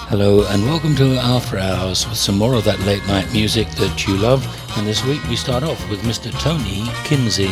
Hello and welcome to After Hours with some more of that late night music that you love. And this week we start off with Mr. Tony Kinsey.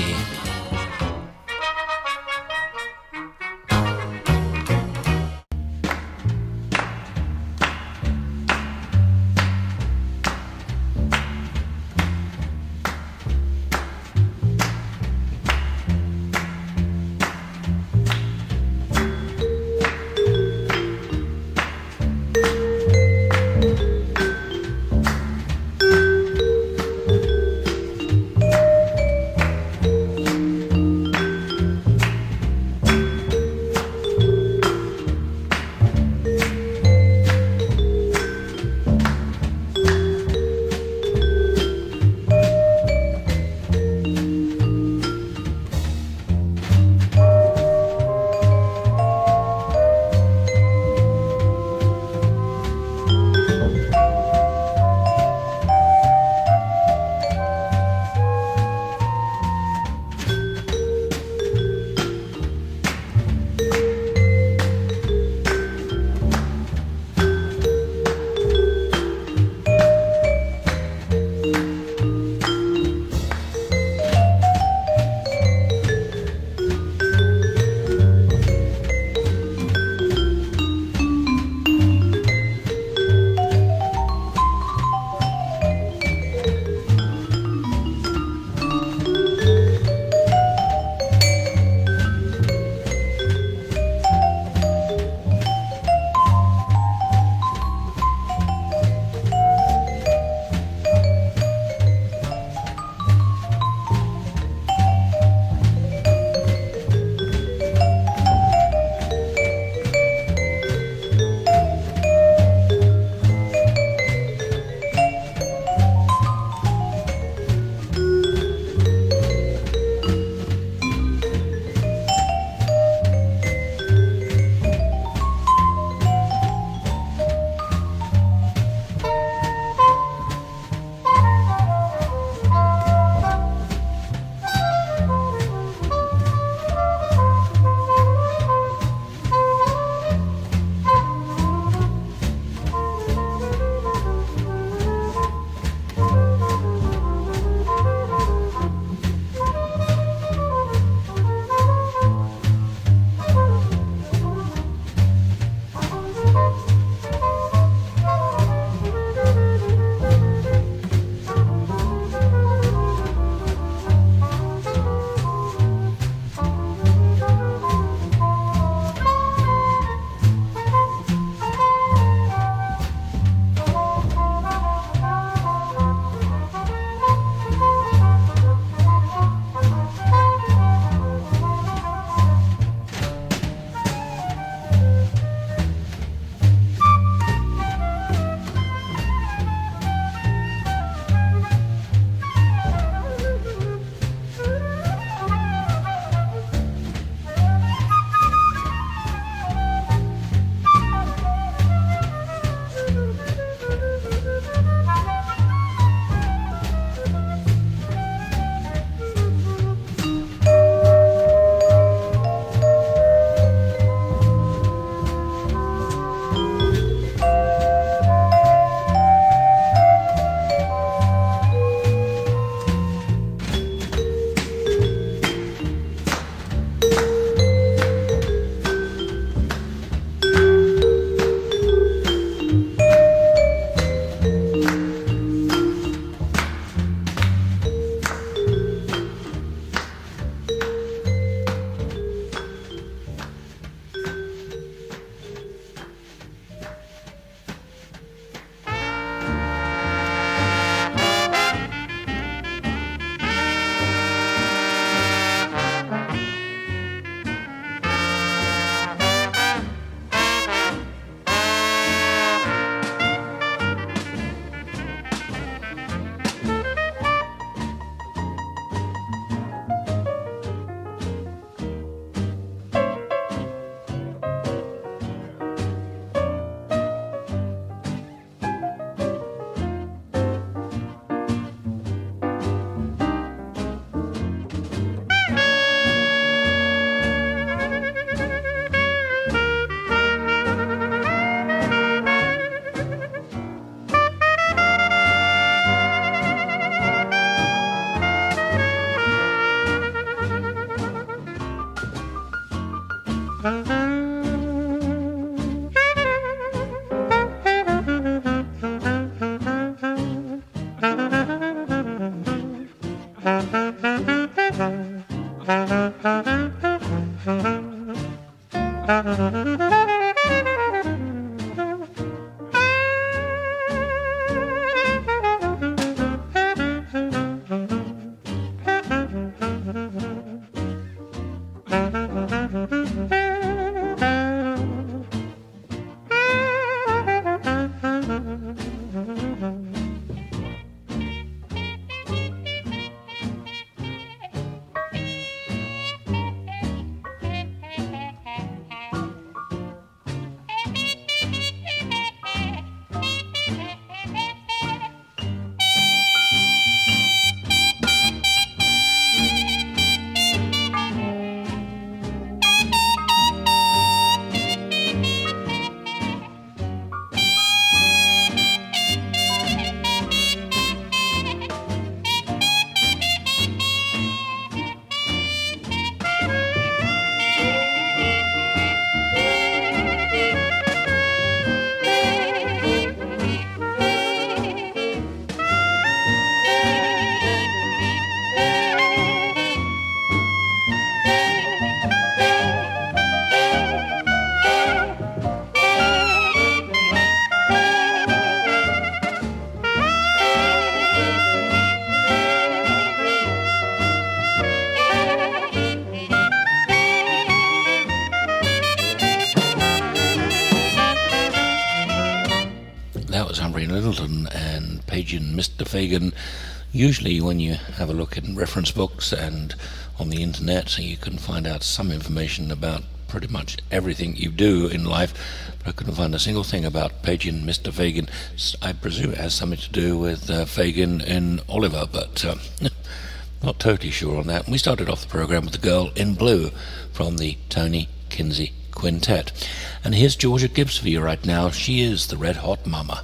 that was Humphrey Lyttelton and Pagin Mr. Fagan. Usually when you have a look in reference books and on the internet, you can find out some information about pretty much everything you do in life, but I couldn't find a single thing about Pagin Mr. Fagan. I presume it has something to do with Fagin in Oliver, but not totally sure on that. And we started off the program with The Girl in Blue from the Tony Kinsey Quintet. And here's Georgia Gibbs for you right now. She is the Red Hot Mama.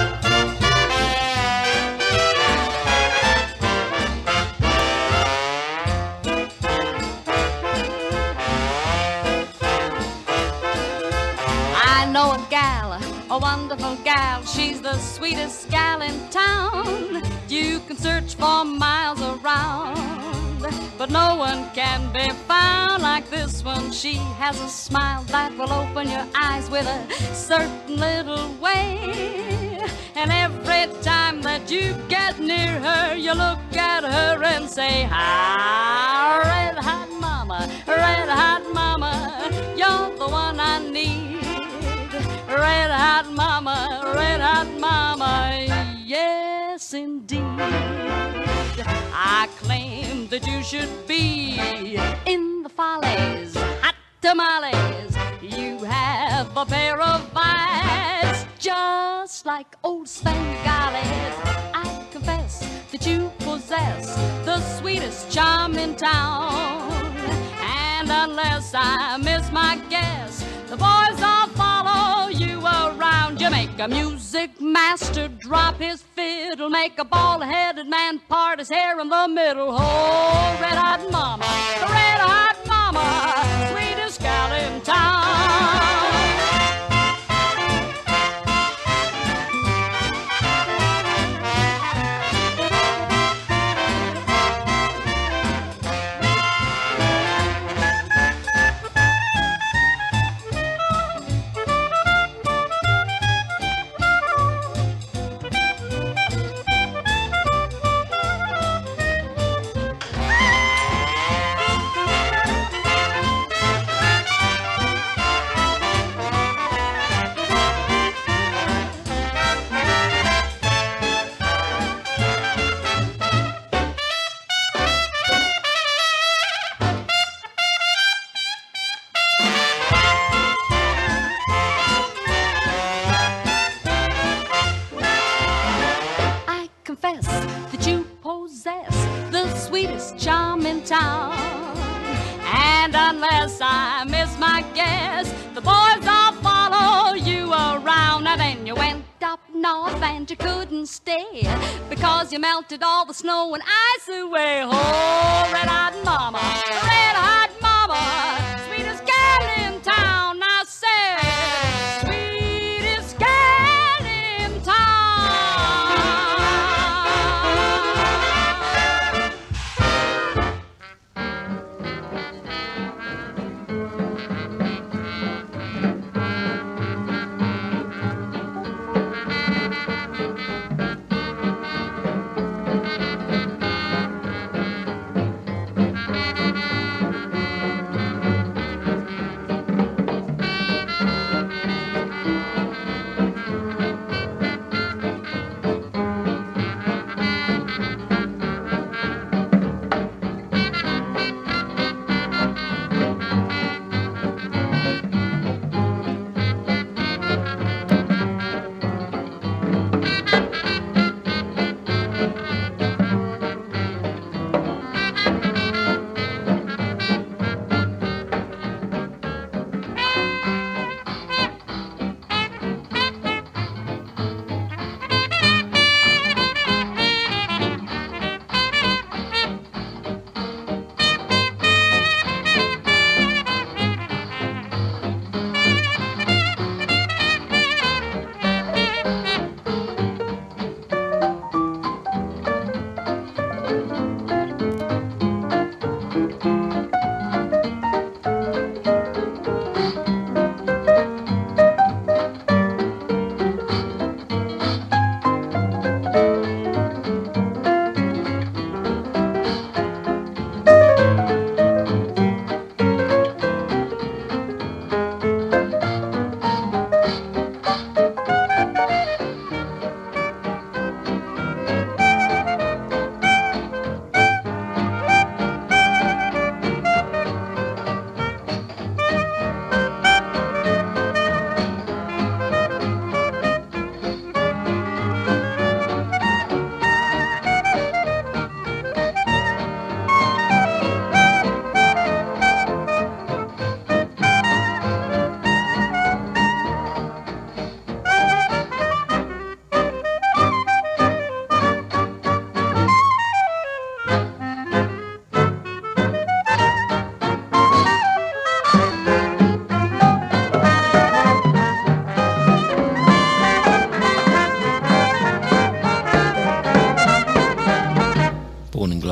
I know a gal, a wonderful gal. She's the sweetest gal in town. You can search for miles around, but no one can be found like this one. She has a smile that will open your eyes with a certain little way. And every time that you get near her, you look at her and say, "Hi, red hot mama, you're the one I need. Red hot mama, yes indeed. I claim that you should be in the follies, hot tamales. You have a pair of eyes just like old Svengali. I confess that you possess the sweetest charm in town. And unless I miss my guess, the boys all follow you around. You make a music master drop his fiddle, make a bald-headed man part his hair in the middle. Oh, red hot mama, sweetest gal in town. Unless I miss my guess, the boys all follow you around. Now then you went up north and you couldn't stay because you melted all the snow and ice away. Oh, red hot mama, sweetest gal in town. Now say, sweetest gal in town.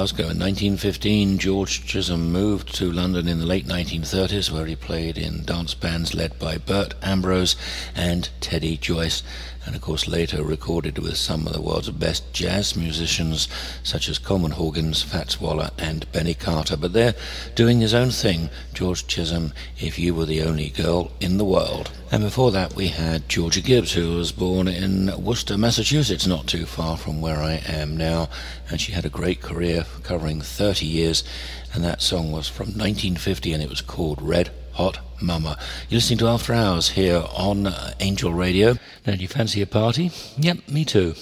Glasgow in 1915. George Chisholm moved to London in the late 1930s, where he played in dance bands led by Bert Ambrose and Teddy Joyce, and of course later recorded with some of the world's best jazz musicians such as Coleman Hawkins, Fats Waller and Benny Carter. But they're doing his own thing. George Chisholm, If You Were the Only Girl in the World. And before that we had Georgia Gibbs, who was born in Worcester, Massachusetts, not too far from where I am now, and she had a great career covering 30 years, and that song was from 1950 and it was called Red Hot Mama. You're listening to After Hours here on Angel Radio. Now, do you fancy a party? Yep, me too.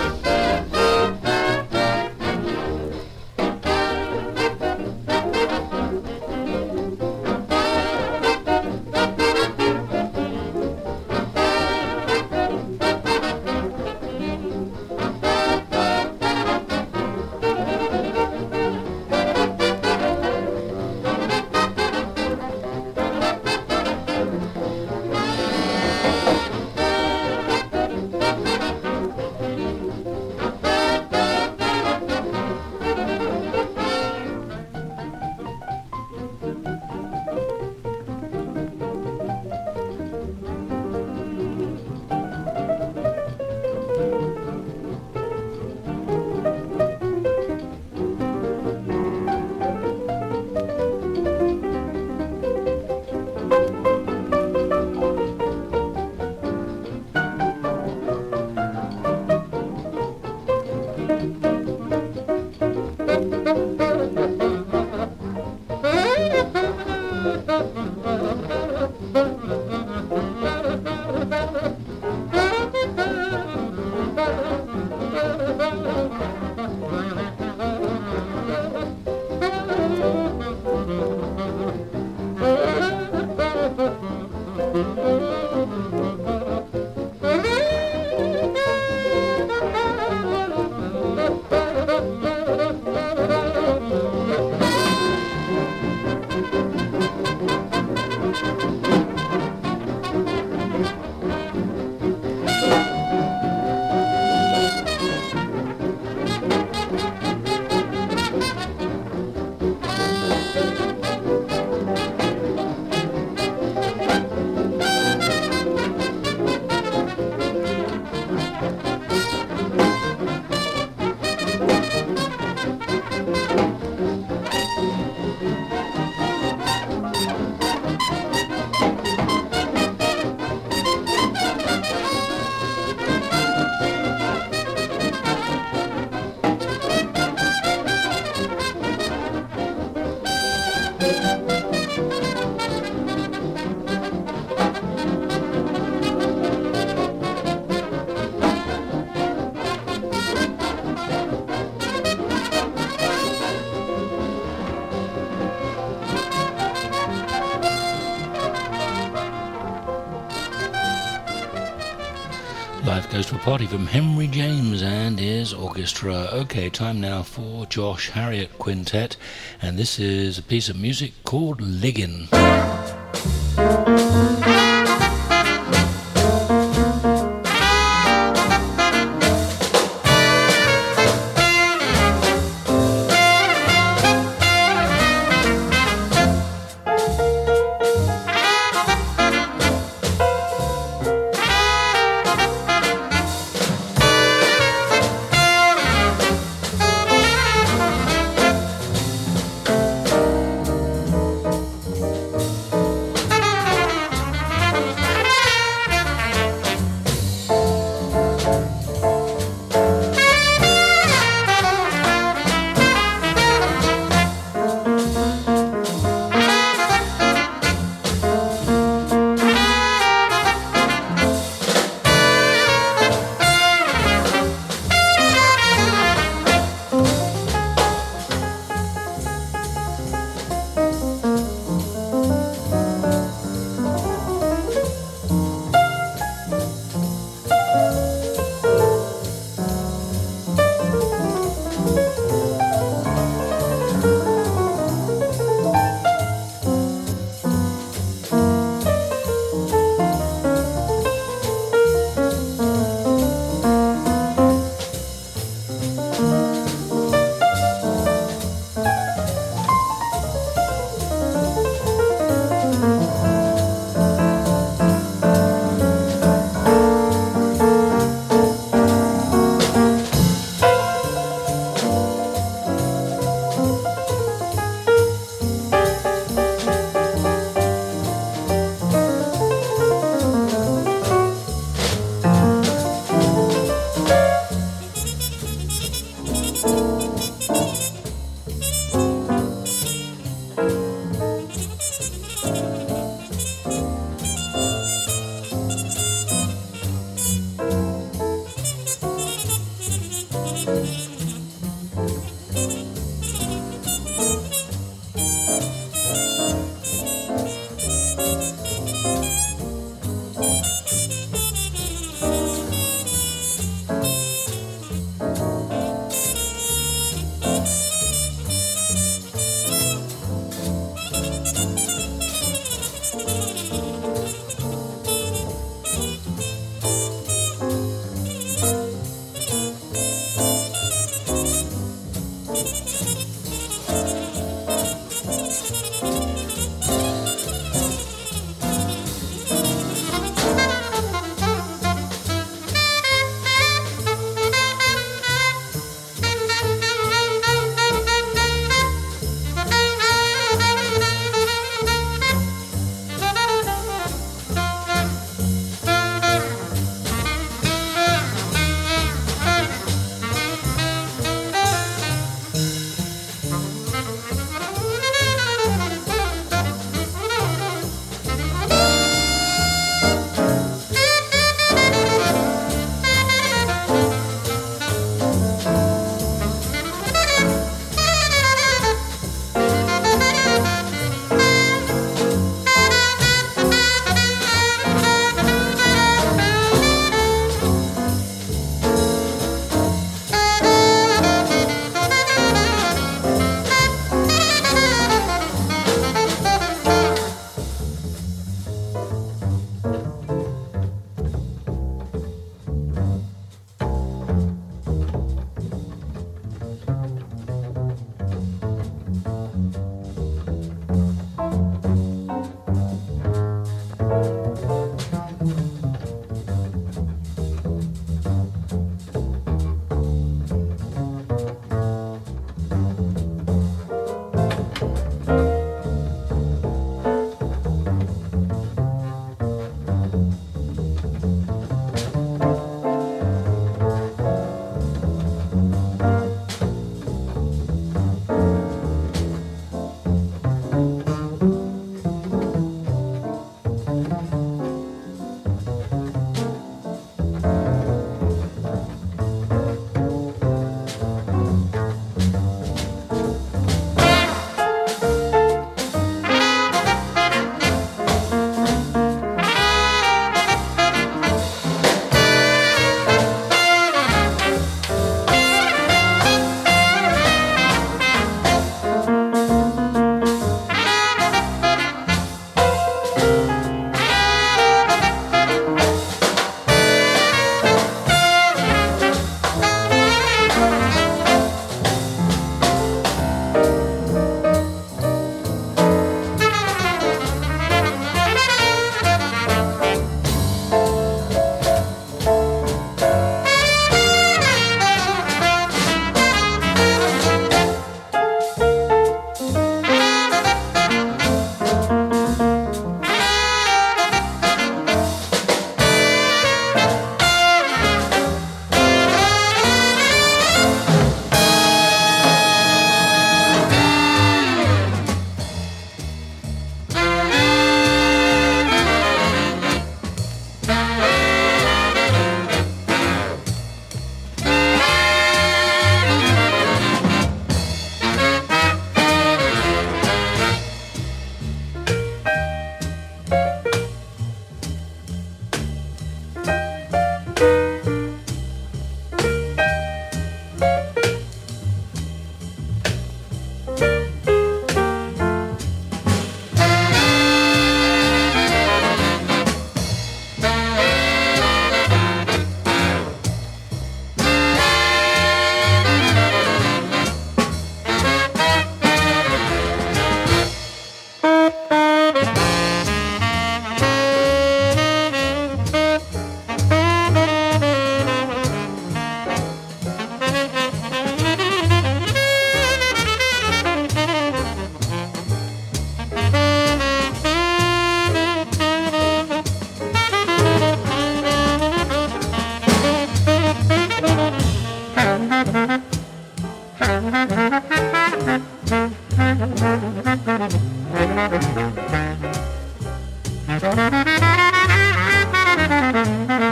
Life Goes to a Party from Henry James and his orchestra. Okay, time now for Josh Harriott Quintet, and this is a piece of music called Liggin'.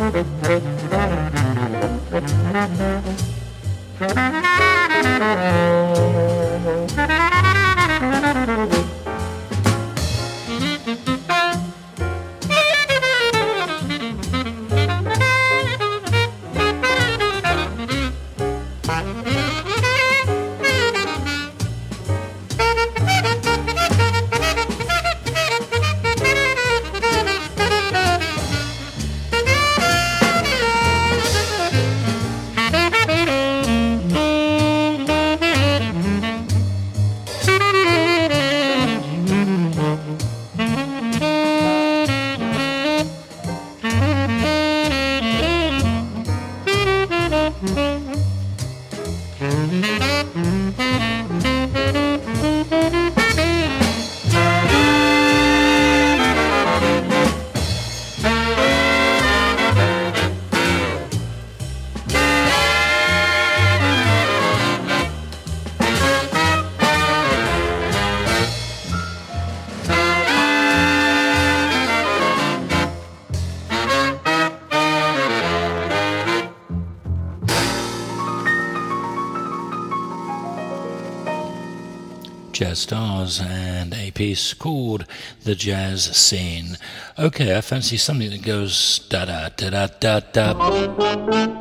Jazz Stars and a piece called The Jazz Scene. Okay, I fancy something that goes da-da-da-da-da-da.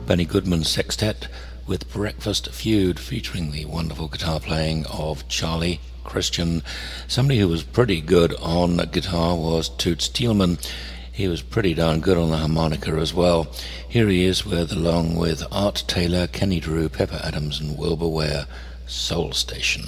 Benny Goodman Sextet with Breakfast Feud, featuring the wonderful guitar playing of Charlie Christian. Somebody who was pretty good on guitar was Toots Thielman. He was pretty darn good on the harmonica as well. Here he is along with Art Taylor, Kenny Drew, Pepper Adams and Wilbur Ware, Soul Station.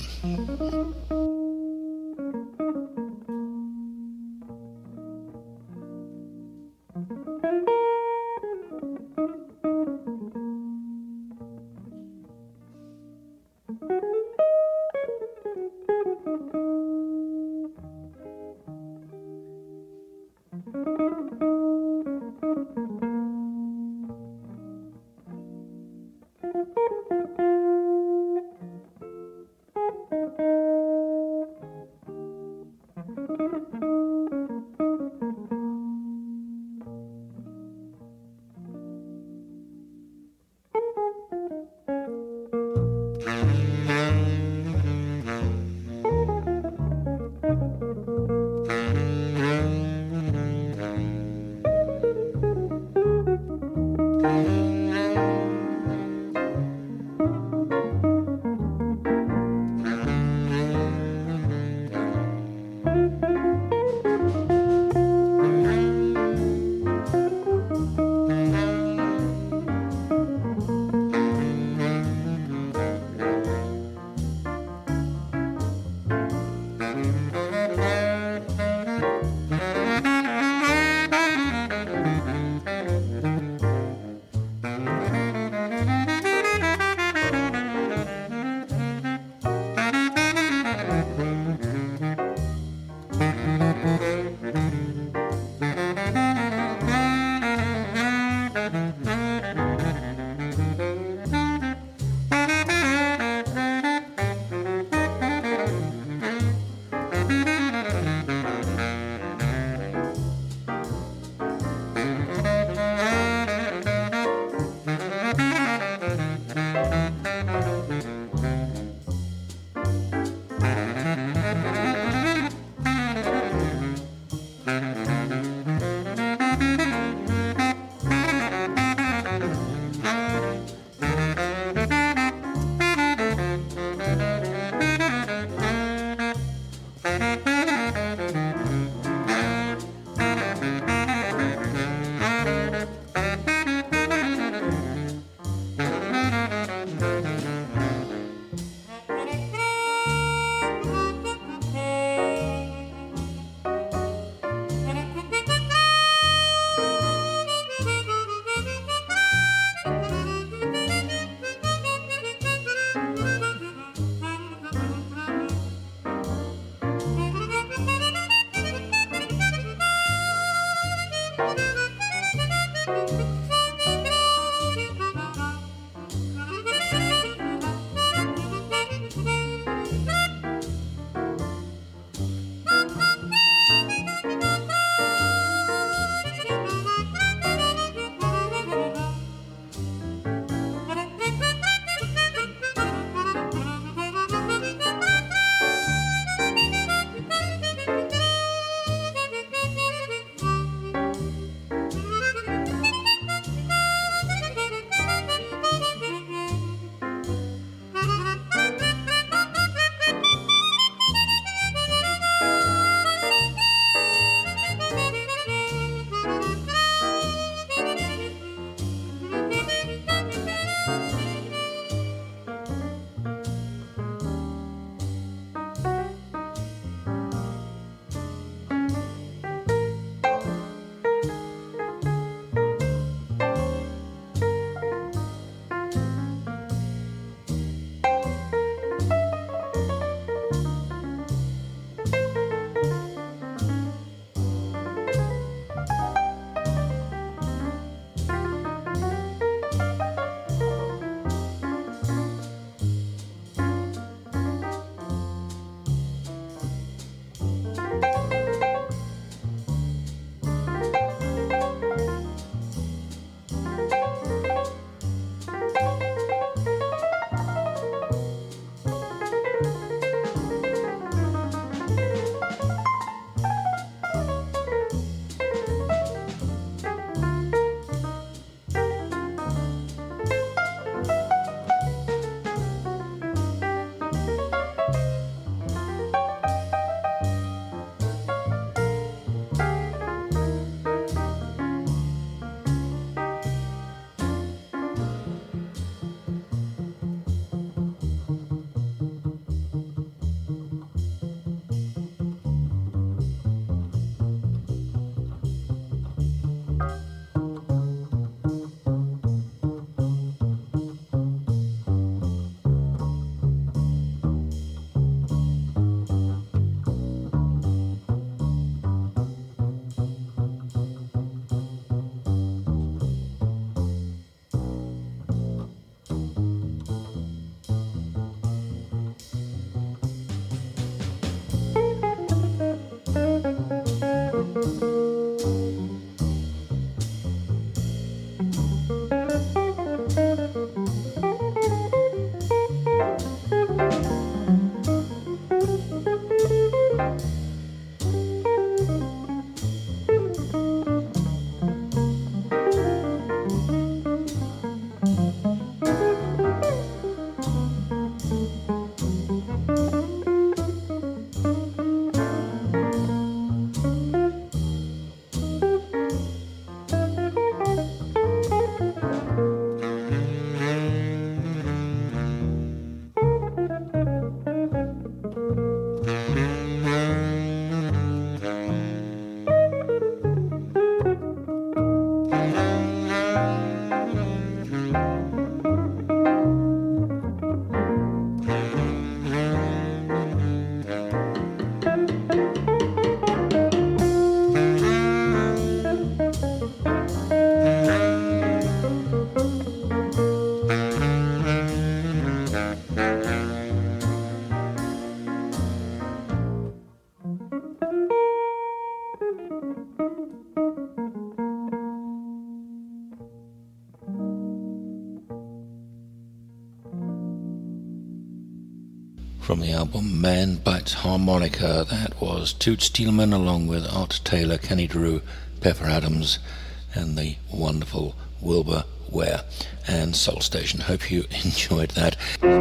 From the album Man Bites Harmonica, that was Toots Thielemans along with Art Taylor, Kenny Drew, Pepper Adams and the wonderful Wilbur Ware and Soul Station. Hope you enjoyed that.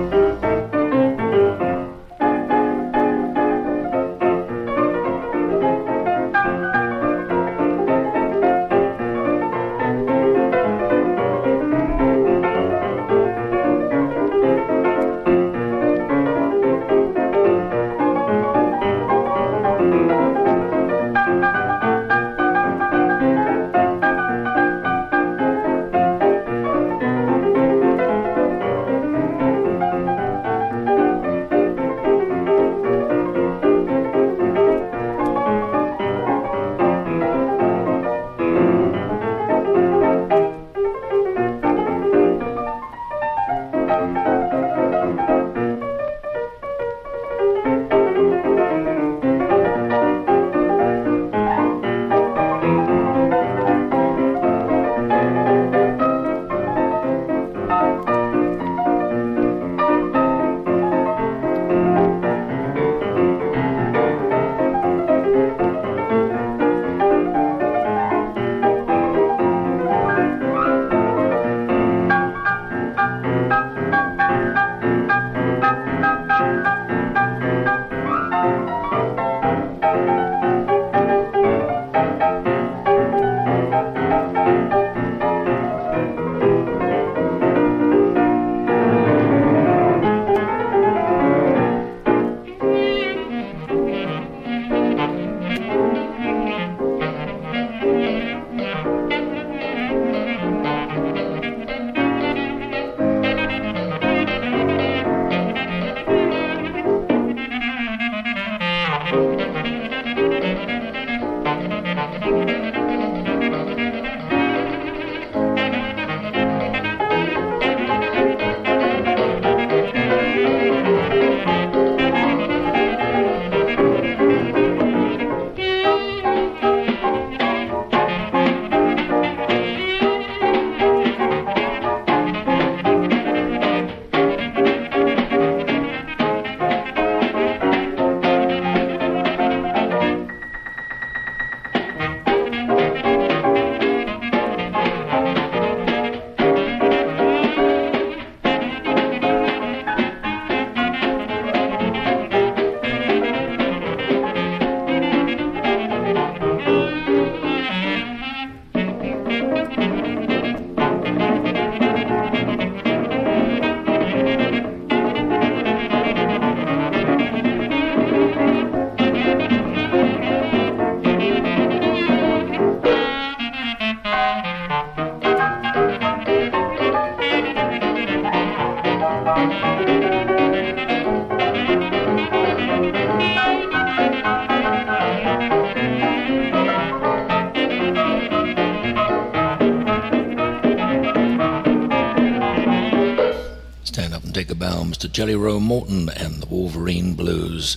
Take a bow, Mr. Jelly Roll Morton and the Wolverine Blues.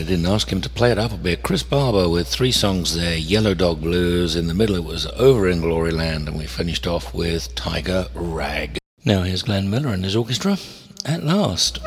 didn't ask him to play it up a bit. Chris Barber with 3 songs there. Yellow Dog Blues. In the middle it was Over in Glory Land, and we finished off with Tiger Rag. Now here's Glenn Miller and his orchestra, At Last.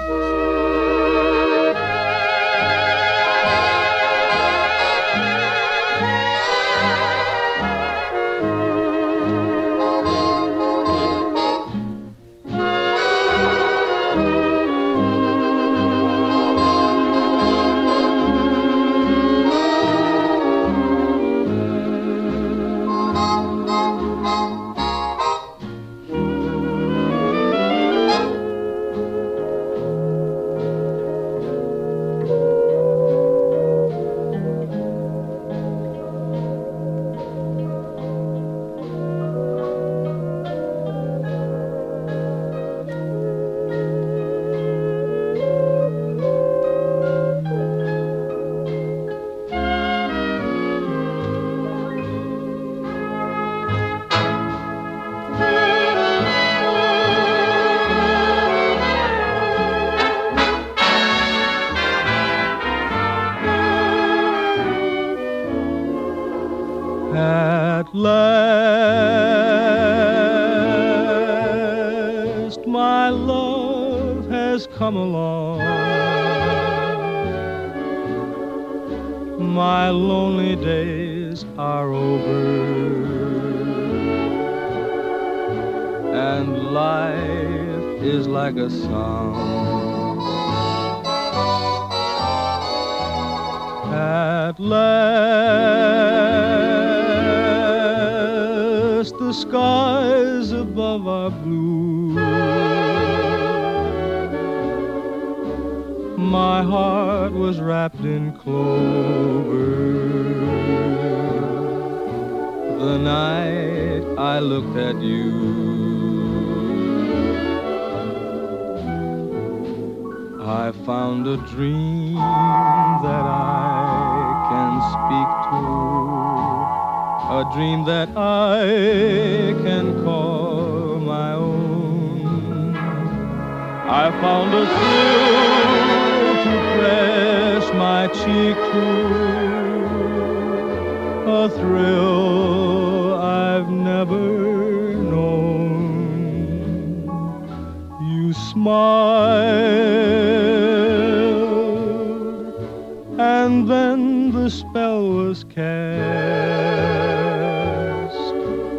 At last, my love has come along. My lonely days are over, and life is like a song. At last, the skies above are blue. My heart was wrapped in clover the night I looked at you. I found a dream that I can speak to, a dream that I can call my own. I found a thrill to press my cheek to, a thrill I've never known. You smiled, and then the spell was cast,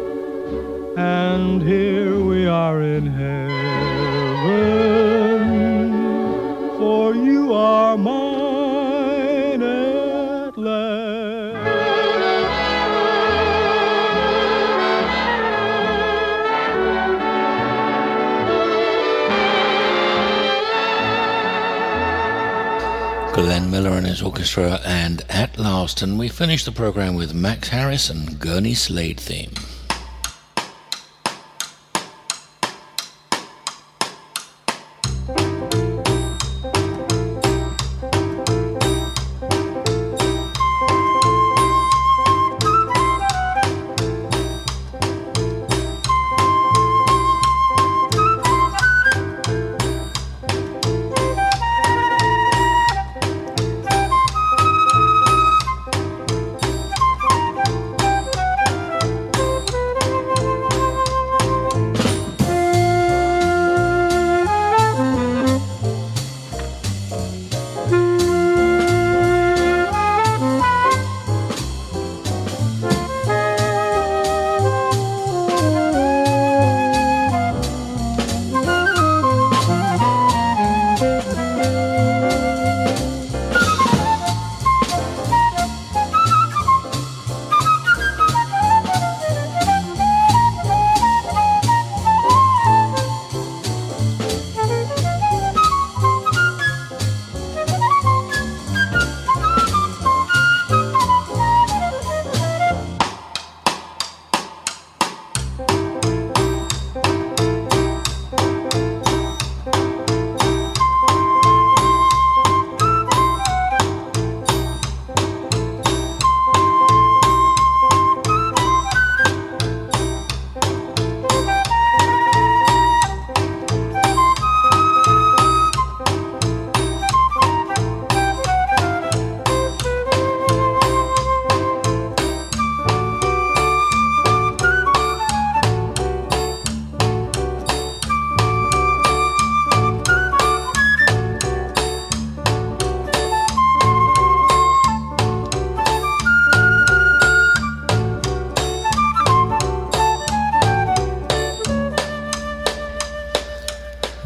and here we are in heaven, for you are mine at last. Glenn Miller and his orchestra and At Last, and we finished the program with Max Harris and Gurney Slade theme.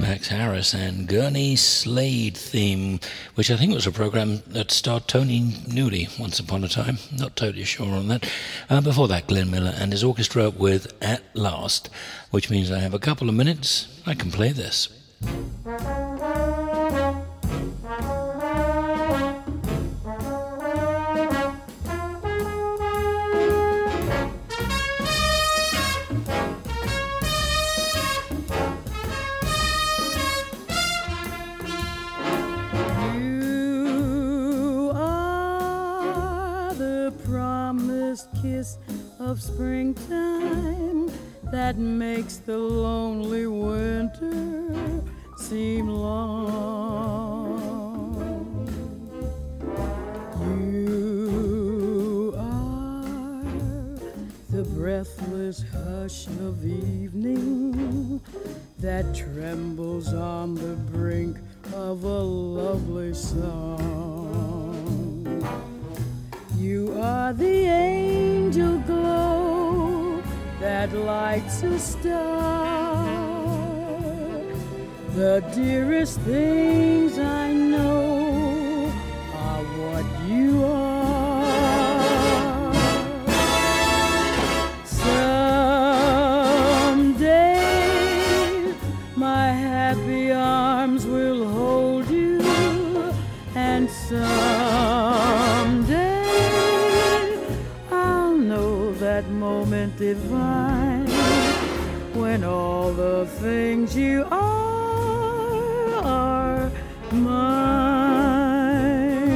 Max Harris and Gurney Slade theme, which I think was a program that starred Tony Newley once upon a time. Not totally sure on that. Before that, Glenn Miller and his orchestra with At Last, which means I have a couple of minutes. I can play this. Kiss of springtime that makes the lonely winter seem long. You are the breathless hush of evening that trembles on the brink of a lovely song. You are the angel glow that lights a star. The dearest things I know are what you are. Someday my happy arms will hold you, and someday that moment divine when all the things you are mine.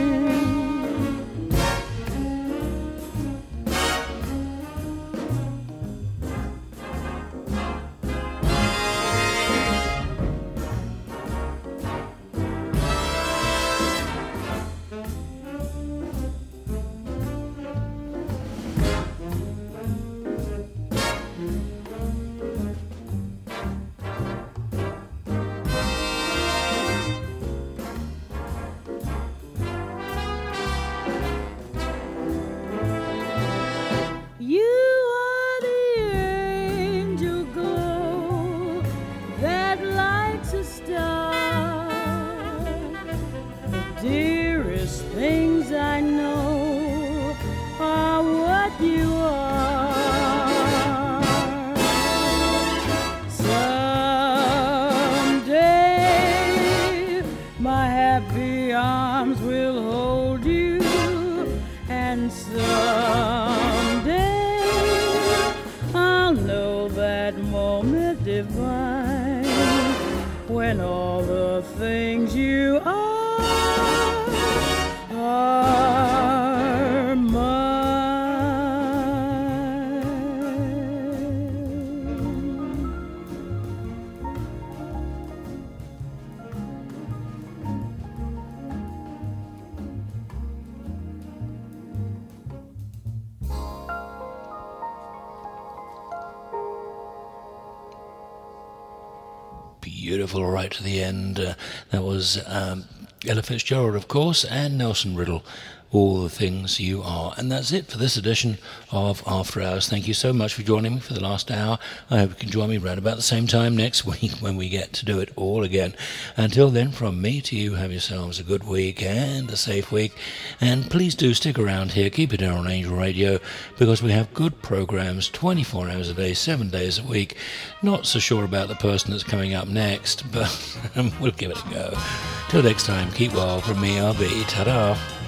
When all the things you are mine. Beautiful right to the end. That was Ella Fitzgerald, of course, and Nelson Riddle. All the things you are. And that's it for this edition of After Hours. Thank you so much for joining me for the last hour. I hope you can join me right about the same time next week when we get to do it all again. Until then, from me to you, have yourselves a good week and a safe week. And please do stick around here. Keep it here on Angel Radio, because we have good programs 24 hours a day, 7 days a week. Not so sure about the person that's coming up next, but we'll give it a go. Till next time, keep well. From me, I'll be. Ta-da.